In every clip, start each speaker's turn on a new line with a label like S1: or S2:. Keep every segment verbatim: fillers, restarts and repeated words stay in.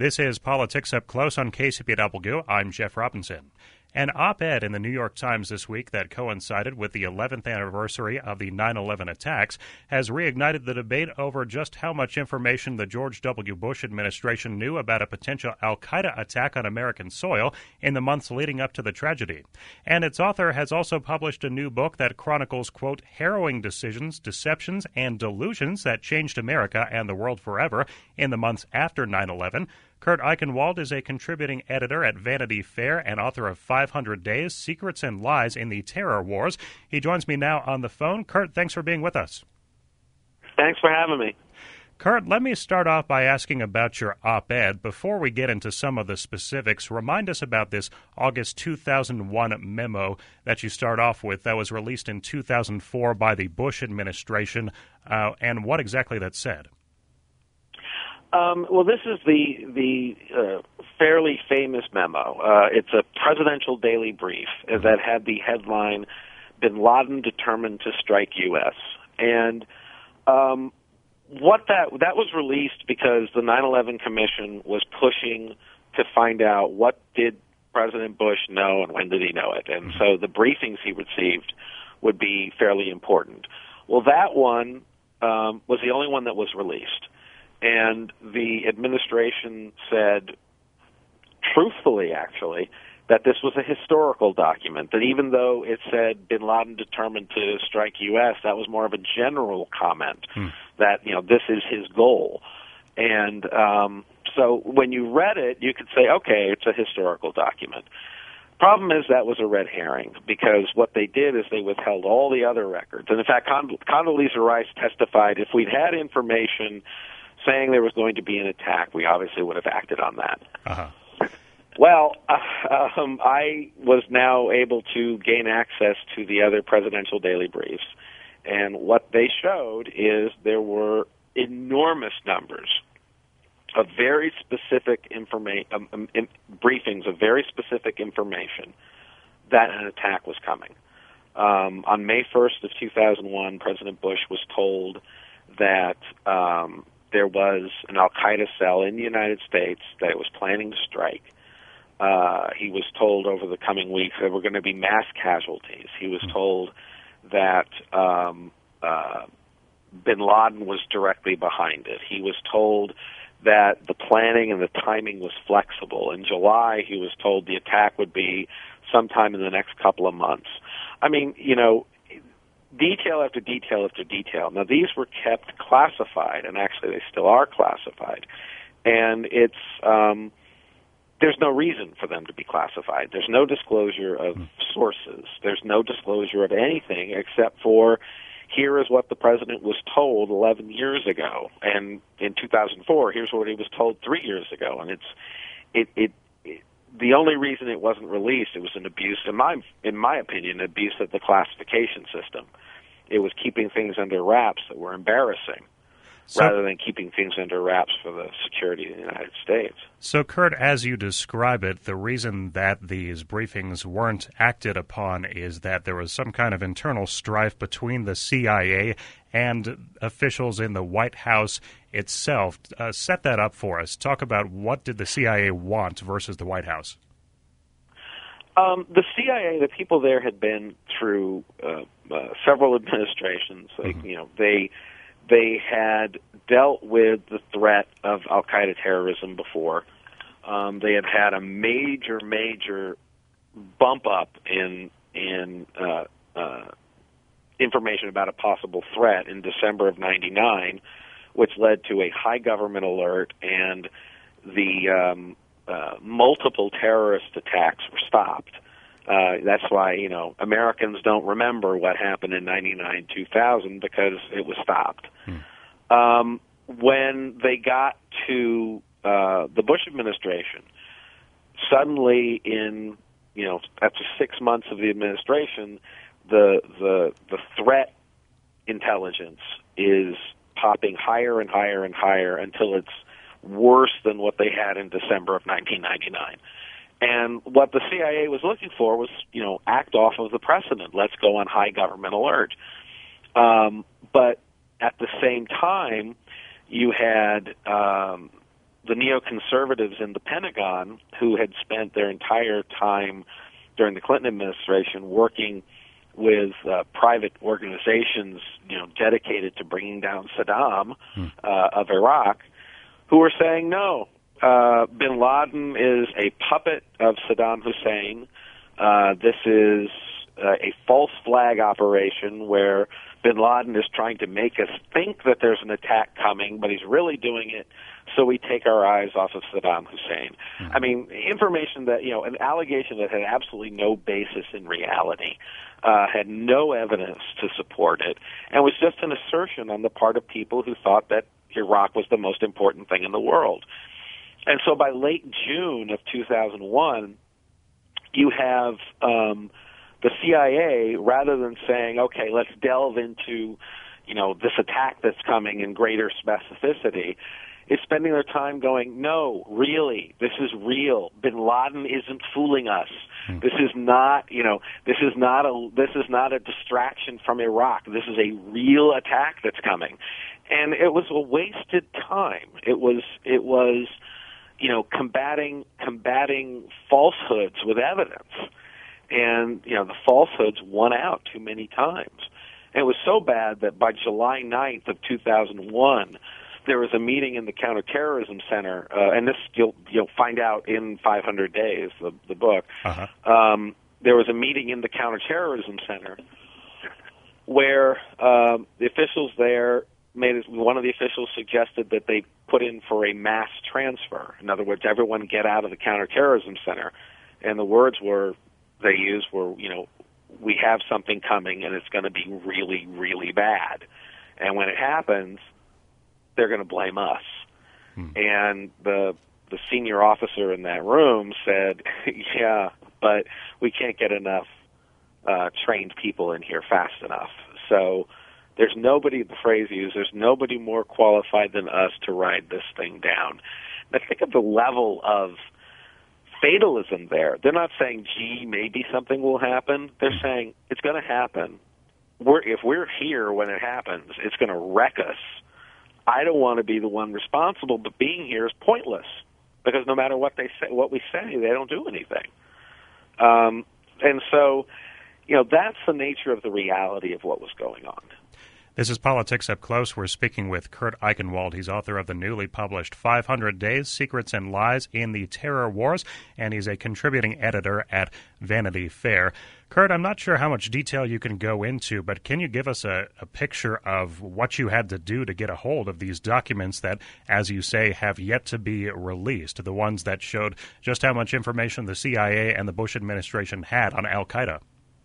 S1: This is Politics Up Close on K C P W. I'm Jeff Robinson. An op-ed in the New York Times this week that coincided with the eleventh anniversary of the nine eleven attacks has reignited the debate over just how much information the George W. Bush administration knew about a potential al-Qaeda attack on American soil in the months leading up to the tragedy. And its author has also published a new book that chronicles, quote, harrowing decisions, deceptions, and delusions that changed America and the world forever in the months after nine eleven. Kurt Eichenwald is a contributing editor at Vanity Fair and author of five hundred days, Secrets and Lies in the Terror Wars. He joins me now on the phone. Kurt, thanks for being with us.
S2: Thanks for having me.
S1: Kurt, let me start off by asking about your op-ed. Before we get into some of the specifics, remind us about this August two thousand one memo that you start off with that was released in two thousand four by the Bush administration, uh, and what exactly that said.
S2: Um, well, this is the the uh, fairly famous memo. Uh, it's a presidential daily brief that had the headline, Bin Laden determined to strike U S And um, what that that was released because the nine eleven Commission was pushing to find out what did President Bush know and when did he know it. And so the briefings he received would be fairly important. Well, that one um, was the only one that was released. And the administration said, truthfully actually, that this was a historical document, that even though it said Bin Laden determined to strike U S, that was more of a general comment hmm. that, you know, this is his goal. And um, so when you read it, you could say, okay, it's a historical document. Problem is that was a red herring, because what they did is they withheld all the other records. And in fact, Cond- Condoleezza Rice testified, if we'd had information saying there was going to be an attack, we obviously would have acted on that.
S1: Uh-huh.
S2: Well, uh, um, I was now able to gain access to the other presidential daily briefs, and what they showed is there were enormous numbers of very specific informa- um, um, in- briefings of very specific information that an attack was coming. Um, on May first of two thousand one, President Bush was told that um, there was an al-Qaeda cell in the United States that it was planning to strike. Uh, he was told over the coming weeks there were going to be mass casualties. He was told that um, uh, Bin Laden was directly behind it. He was told that the planning and the timing was flexible. In July, he was told the attack would be sometime in the next couple of months. I mean, you know, detail after detail after detail. Now, these were kept classified, and actually they still are classified. And it's um, there's no reason for them to be classified. There's no disclosure of sources. There's no disclosure of anything except for here is what the president was told eleven years ago. And in two thousand four, here's what he was told three years ago. And it's it, it, it the only reason it wasn't released, it was an abuse, in my, in my opinion, an abuse of the classification system. It was keeping things under wraps that were embarrassing, so, rather than keeping things under wraps for the security of the United States.
S1: So, Kurt, as you describe it, the reason that these briefings weren't acted upon is that there was some kind of internal strife between the C I A and officials in the White House itself. Uh, set that up for us. Talk about what did the C I A want versus the White House.
S2: Um, the C I A, the people there had been through uh, uh, several administrations. Like, mm-hmm. you know, they they had dealt with the threat of al-Qaeda terrorism before. Um, they had had a major, major bump up in in uh, uh, information about a possible threat in December of ninety-nine, which led to a high government alert, and the um, uh, multiple terrorist attacks were stopped. Uh, that's why, you know, Americans don't remember what happened in ninety-nine, two thousand, because it was stopped. Hmm. Um, when they got to uh, the Bush administration, suddenly in, you know, after six months of the administration, the the the threat intelligence is popping higher and higher and higher until it's worse than what they had in December of nineteen ninety-nine. And what the C I A was looking for was, you know, act off of the precedent. Let's go on high government alert. Um, but at the same time, you had um, the neoconservatives in the Pentagon, who had spent their entire time during the Clinton administration working with uh, private organizations, you know, dedicated to bringing down Saddam hmm. uh, of Iraq, who were saying, no, uh, bin Laden is a puppet of Saddam Hussein. Uh, this is uh, a false flag operation where bin Laden is trying to make us think that there's an attack coming, but he's really doing it so we take our eyes off of Saddam Hussein. Mm-hmm. I mean, information that, you know, an allegation that had absolutely no basis in reality, uh, had no evidence to support it, and was just an assertion on the part of people who thought that Iraq was the most important thing in the world. And so by late June of two thousand one, you have um, the C I A, rather than saying, okay, let's delve into, you know, this attack that's coming in greater specificity, is spending their time going, no, really, this is real. Bin Laden isn't fooling us. Hmm. This is not, you know, this is not a this is not a distraction from Iraq. This is a real attack that's coming. And it was a wasted time. It was it was, you know, combating combating falsehoods with evidence. And, you know, the falsehoods won out too many times. And it was so bad that by July ninth of two thousand one, there was a meeting in the Counterterrorism Center, uh, and this you'll you'll find out in five hundred days, the, the book. Uh-huh. Um, there was a meeting in the Counterterrorism Center where um, the officials there made it, one of the officials suggested that they put in for a mass transfer. In other words, everyone get out of the Counterterrorism Center. And the words were they used were, you know, we have something coming and it's going to be really, really bad. And when it happens, they're going to blame us. Hmm. And the the senior officer in that room said, yeah, but we can't get enough uh, trained people in here fast enough. So there's nobody, the phrase used, there's nobody more qualified than us to ride this thing down. And I think of the level of fatalism there. They're not saying, gee, maybe something will happen. They're saying it's going to happen. We're, if we're here when it happens, it's going to wreck us. I don't want to be the one responsible, but being here is pointless because no matter what they say, what we say, they don't do anything. Um, and so, you know, that's the nature of the reality of what was going on.
S1: This is Politics Up Close. We're speaking with Kurt Eichenwald. He's author of the newly published five hundred Days, Secrets and Lies in the Terror Wars, and he's a contributing editor at Vanity Fair. Kurt, I'm not sure how much detail you can go into, but can you give us a, a picture of what you had to do to get a hold of these documents that, as you say, have yet to be released, the ones that showed just how much information the C I A and the Bush administration had on al-Qaeda?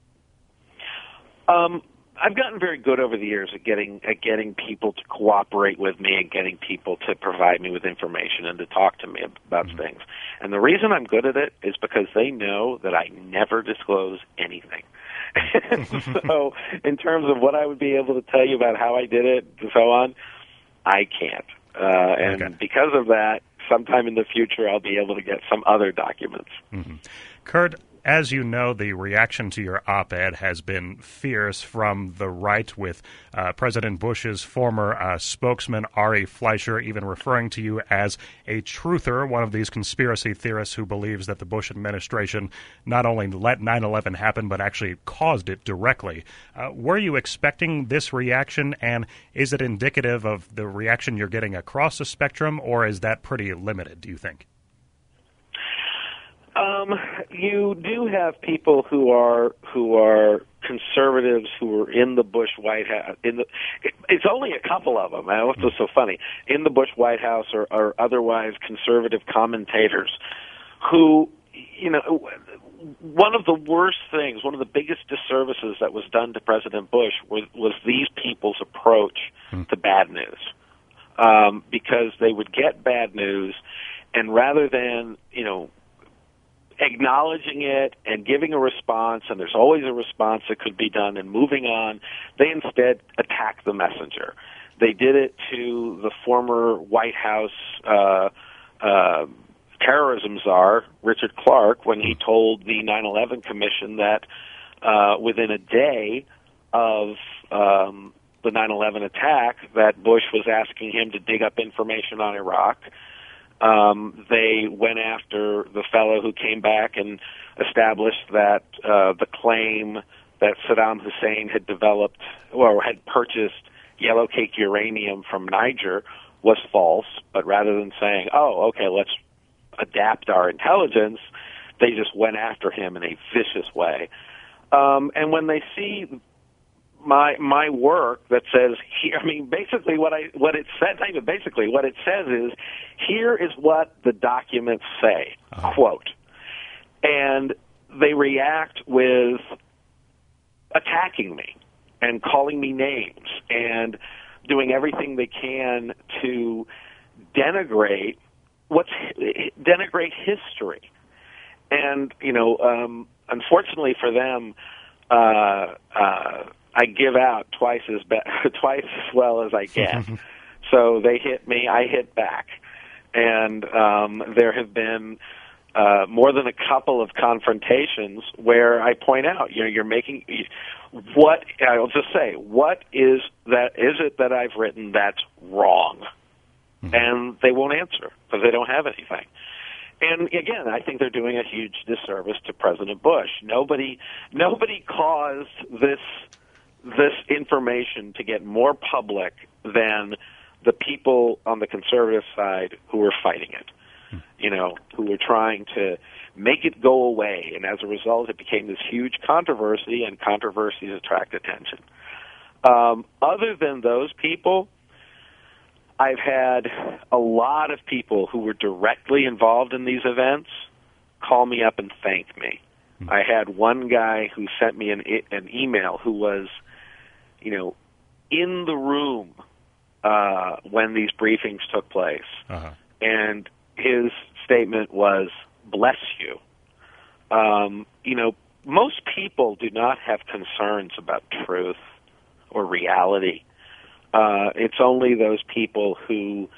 S2: Um. I've gotten very good over the years at getting at getting people to cooperate with me and getting people to provide me with information and to talk to me about mm-hmm. things. And the reason I'm good at it is because they know that I never disclose anything. So in terms of what I would be able to tell you about how I did it and so on, I can't. Uh, and okay. because of that, sometime in the future I'll be able to get some other documents.
S1: Mm-hmm. Kurt, as you know, the reaction to your op-ed has been fierce from the right, with uh, President Bush's former uh, spokesman, Ari Fleischer, even referring to you as a truther, one of these conspiracy theorists who believes that the Bush administration not only let nine eleven happen, but actually caused it directly. Uh, were you expecting this reaction, and is it indicative of the reaction you're getting across the spectrum, or is that pretty limited, do you think?
S2: Um, you do have people who are who are conservatives who are in the Bush White House. In the, it, it's only a couple of them. What's so funny? In the Bush White House or, or otherwise conservative commentators who, you know, one of the worst things, one of the biggest disservices that was done to President Bush was, was these people's approach hmm. to bad news, um, because they would get bad news, and rather than, you know, acknowledging it and giving a response, and there's always a response that could be done, and moving on, they instead attack the messenger. They did it to the former White House uh, uh, terrorism czar, Richard Clarke, when he told the nine eleven Commission that uh, within a day of um, the nine eleven attack that Bush was asking him to dig up information on Iraq, Um, they went after the fellow who came back and established that uh, the claim that Saddam Hussein had developed or had purchased yellow cake uranium from Niger was false. But rather than saying, oh, okay, let's adapt our intelligence, they just went after him in a vicious way. Um, and when they see my my work that says here, I mean, basically what I what it says, not even basically what it says is, here is what the documents say, uh-huh. quote, and they react with attacking me and calling me names and doing everything they can to denigrate what's denigrate history. And you know, um, unfortunately for them, uh, uh, I give out twice as be- twice as well as I get. So they hit me, I hit back, and um, there have been uh, more than a couple of confrontations where I point out, you know, you're making what I'll just say, what is that? Is it that I've written that's wrong? Mm-hmm. And they won't answer because they don't have anything. And again, I think they're doing a huge disservice to President Bush. Nobody, nobody caused this this information to get more public than the people on the conservative side who were fighting it. Hmm. You know, who were trying to make it go away, and as a result, it became this huge controversy, and controversies attract attention. Um, other than those people, I've had a lot of people who were directly involved in these events call me up and thank me. Mm-hmm. I had one guy who sent me an, an email who was, you know, in the room uh, when these briefings took place. Uh-huh. And his statement was, bless you. Um, you know, most people do not have concerns about truth or reality. Uh, it's only those people who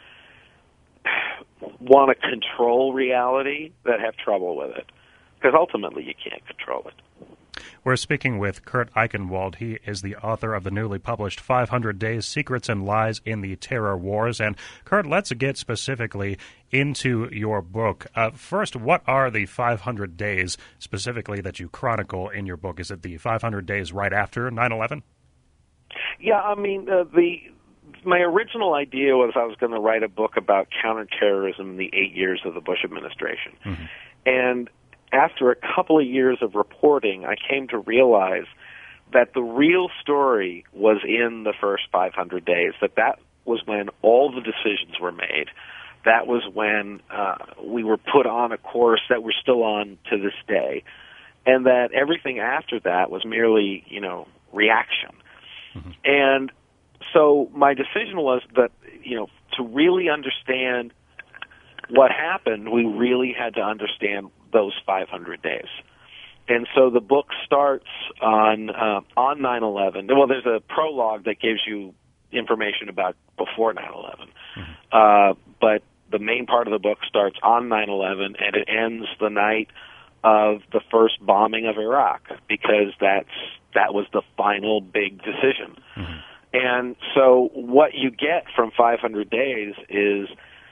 S2: want to control reality that have trouble with it, because ultimately you can't control it.
S1: We're speaking with Kurt Eichenwald. He is the author of the newly published five hundred Days, Secrets and Lies in the Terror Wars. And, Kurt, let's get specifically into your book. Uh, first, what are the five hundred days specifically that you chronicle in your book? Is it the five hundred days right after nine eleven?
S2: Yeah, I mean, uh, the my original idea was I was going to write a book about counterterrorism in the eight years of the Bush administration. Mm-hmm. And after a couple of years of reporting, I came to realize that the real story was in the first five hundred days, that that was when all the decisions were made. That was when uh, we were put on a course that we're still on to this day. And that everything after that was merely, you know, reaction. Mm-hmm. And so my decision was that, you know, to really understand what happened, we really had to understand those five hundred days. And so the book starts on uh, on nine eleven. Well, there's a prologue that gives you information about before nine eleven. Mm-hmm. Uh, but the main part of the book starts on nine eleven, and it ends the night of the first bombing of Iraq, because that's that was the final big decision. Mm-hmm. And so what you get from five hundred days is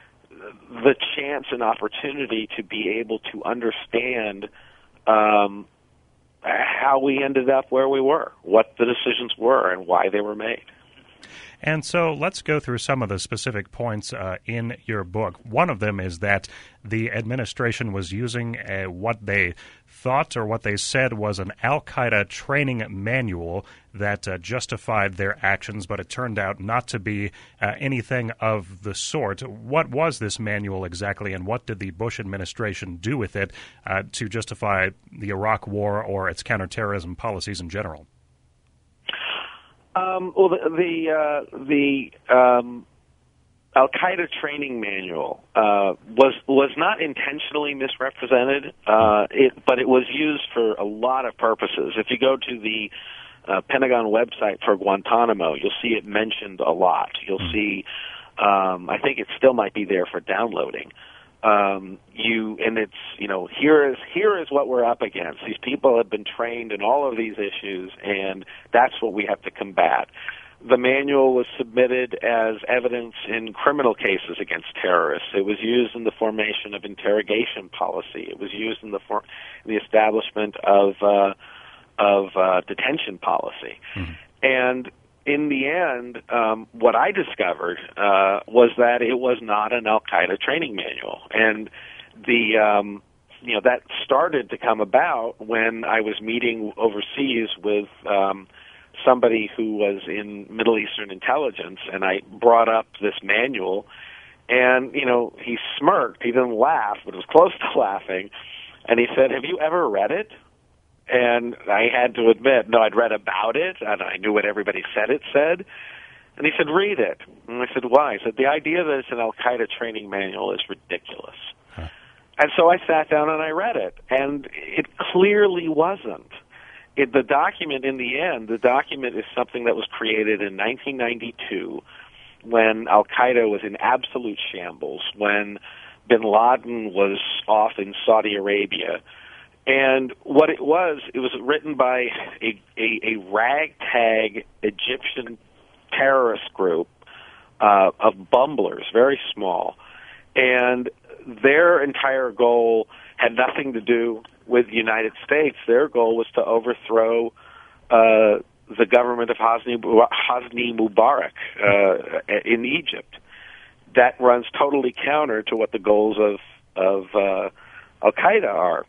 S2: the chance and opportunity to be able to understand um, how we ended up where we were, what the decisions were, and why they were made.
S1: And so let's go through some of the specific points uh, in your book. One of them is that the administration was using uh, what they thought or what they said was an al-Qaeda training manual that uh, justified their actions, but it turned out not to be uh, anything of the sort. What was this manual exactly, and what did the Bush administration do with it uh, to justify the Iraq War or its counterterrorism policies in general?
S2: Um, well, the the, uh, the um, Al-Qaeda training manual uh, was was not intentionally misrepresented, uh, it, but it was used for a lot of purposes. If you go to the uh, Pentagon website for Guantanamo, you'll see it mentioned a lot. You'll see, um, I think it still might be there for downloading. Um, you and it's you know here is here is what we're up against. These people have been trained in all of these issues, and that's what we have to combat. The manual was submitted as evidence in criminal cases against terrorists. It was used in the formation of interrogation policy. It was used in the for- in the establishment of uh, of uh, detention policy. Mm-hmm. And in the end, um, what I discovered uh, was that it was not an Al-Qaeda training manual, and the um, you know that started to come about when I was meeting overseas with um, somebody who was in Middle Eastern intelligence, and I brought up this manual, and you know he smirked. He didn't laugh, but it was close to laughing, and he said, "Have you ever read it?" And I had to admit, no, I'd read about it, and I knew what everybody said it said. And he said, read it. And I said, why? He said, the idea that it's an Al-Qaeda training manual is ridiculous. Huh. And so I sat down and I read it, and it clearly wasn't. It, the document, in the end, the document is something that was created in nineteen ninety-two when Al-Qaeda was in absolute shambles, when bin Laden was off in Saudi Arabia. And what it was, it was written by a, a, a ragtag Egyptian terrorist group uh, of bumblers, very small. And their entire goal had nothing to do with the United States. Their goal was to overthrow uh, the government of Hosni, Hosni Mubarak uh, in Egypt. That runs totally counter to what the goals of, of uh, Al-Qaeda are.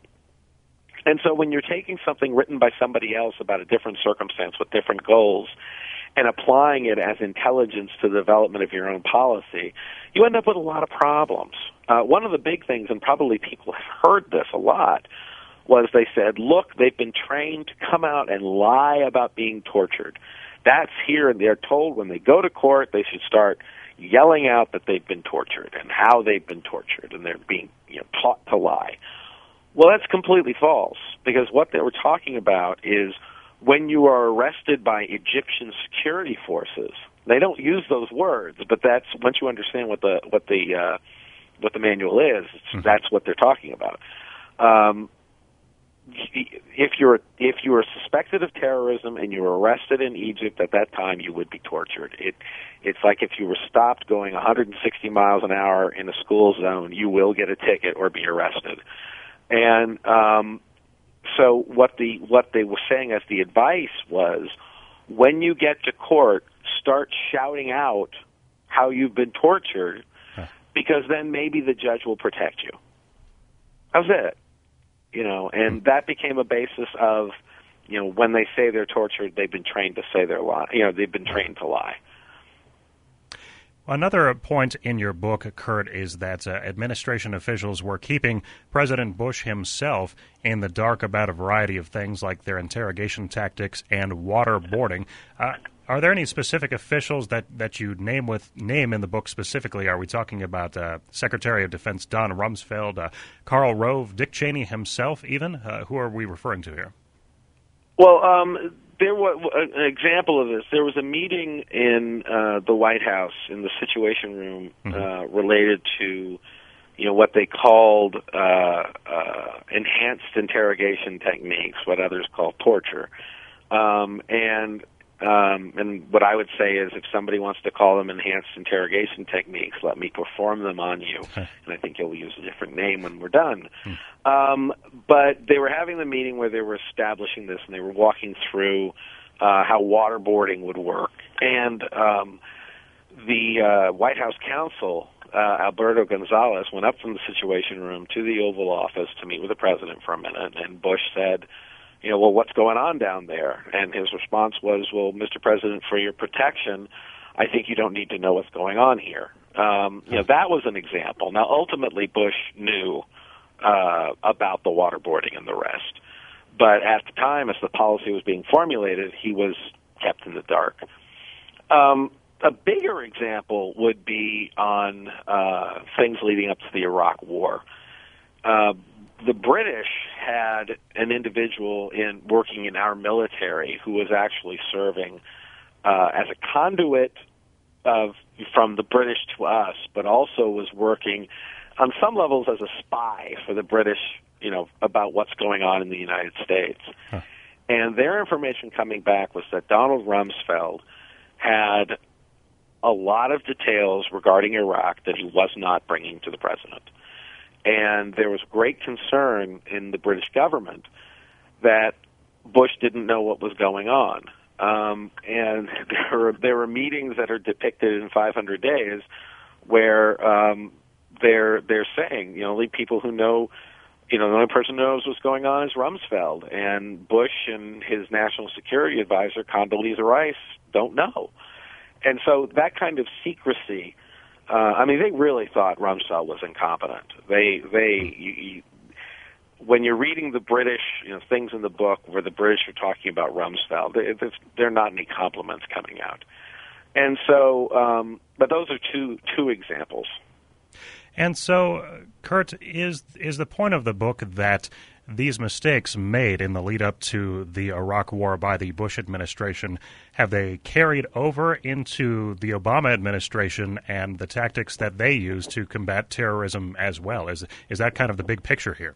S2: And so when you're taking something written by somebody else about a different circumstance with different goals and applying it as intelligence to the development of your own policy, you end up with a lot of problems. Uh, one of the big things, and probably people have heard this a lot, was they said, look, they've been trained to come out and lie about being tortured. That's here, and they're told when they go to court they should start yelling out that they've been tortured and how they've been tortured, and they're being you know, taught to lie. Well, that's completely false, because what they were talking about is when you are arrested by Egyptian security forces. They don't use those words, but that's once you understand what the what the uh, what the manual is, mm-hmm. that's what they're talking about. Um, if you're if you are suspected of terrorism and you were arrested in Egypt at that time, you would be tortured. It it's like if you were stopped going one hundred sixty miles an hour in a school zone, you will get a ticket or be arrested. And um, so what the what they were saying as the advice was, when you get to court, start shouting out how you've been tortured, huh. because then maybe the judge will protect you. That was it. You know, and that became a basis of, you know, when they say they're tortured, they've been trained to say they're lying. You know, they've been trained to lie.
S1: Another point in your book, Kurt, is that uh, administration officials were keeping President Bush himself in the dark about a variety of things like their interrogation tactics and waterboarding. Uh, are there any specific officials that, that you name with name in the book specifically? Are we talking about uh, Secretary of Defense Don Rumsfeld, uh, Karl Rove, Dick Cheney himself even? Uh, who are we referring to here?
S2: Well, um, there was an example of this. There was a meeting in uh, the White House in the Situation Room uh, mm-hmm. related to, you know, what they called uh, uh, enhanced interrogation techniques, what others call torture, um, and um, and what I would say is, if somebody wants to call them enhanced interrogation techniques, let me perform them on you, and I think you'll use a different name when we're done. Mm. Um, but they were having the meeting where they were establishing this, and they were walking through uh, how waterboarding would work. And um, the uh, White House counsel, uh, Alberto Gonzales, went up from the Situation Room to the Oval Office to meet with the president for a minute, and Bush said, you know, well, what's going on down there? And his response was, well, Mister President, for your protection, I think you don't need to know what's going on here. Um, you know, that was an example. Now, ultimately, Bush knew uh, about the waterboarding and the rest. But at the time, as the policy was being formulated, he was kept in the dark. Um, a bigger example would be on uh, things leading up to the Iraq War. Uh, the British had an individual in working in our military who was actually serving uh, as a conduit of from the British to us, but also was working on some levels as a spy for the British, you know, about what's going on in the United States. Huh. And their information coming back was that Donald Rumsfeld had a lot of details regarding Iraq that he was not bringing to the president. And there was great concern in the British government that Bush didn't know what was going on. Um, and there were, there were meetings that are depicted in five hundred days where um, they're they're saying, you know, only people who know, you know, the only person who knows what's going on is Rumsfeld, and Bush and his national security advisor, Condoleezza Rice, don't know. And so that kind of secrecy, uh, I mean, they really thought Rumsfeld was incompetent. They, they, you, you, when you're reading the British, you know, things in the book where the British are talking about Rumsfeld, they, there are not any compliments coming out. And so, um, but those are two two examples.
S1: And so, Kurt, is is the point of the book that these mistakes made in the lead up to the Iraq War by the Bush administration, have they carried over into the Obama administration and the tactics that they use to combat terrorism as well? Is is that kind of the big picture here?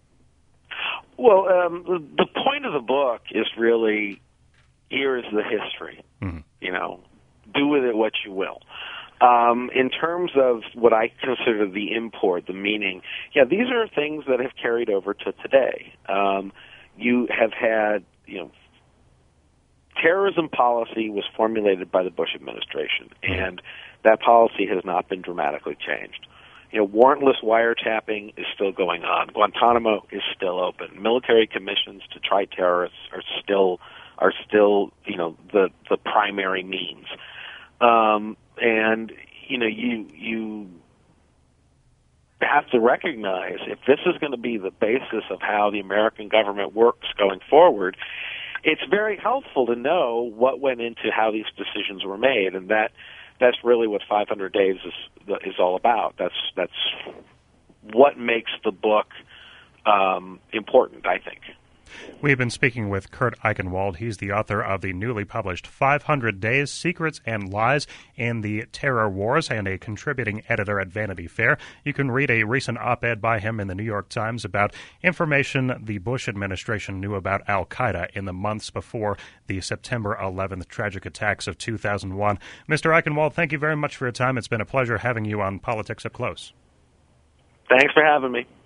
S2: Well, um, the point of the book is really, here is the history. Mm-hmm. You know, do with it what you will. Um, in terms of what I consider the import, the meaning, yeah, these are things that have carried over to today. Um, you have had, you know, terrorism policy was formulated by the Bush administration, and that policy has not been dramatically changed. You know, warrantless wiretapping is still going on. Guantanamo is still open. Military commissions to try terrorists are still are still, you know, the the primary means. Um, and you know, you you have to recognize, if this is going to be the basis of how the American government works going forward, it's very helpful to know what went into how these decisions were made, and that that's really what five hundred days is is all about. That's that's what makes the book um, important, I think.
S1: We've been speaking with Kurt Eichenwald. He's the author of the newly published five hundred days, Secrets and Lies in the Terror Wars, and a contributing editor at Vanity Fair. You can read a recent op-ed by him in the New York Times about information the Bush administration knew about al-Qaeda in the months before the September eleventh tragic attacks of two thousand one. Mister Eichenwald, thank you very much for your time. It's been a pleasure having you on Politics Up Close.
S2: Thanks for having me.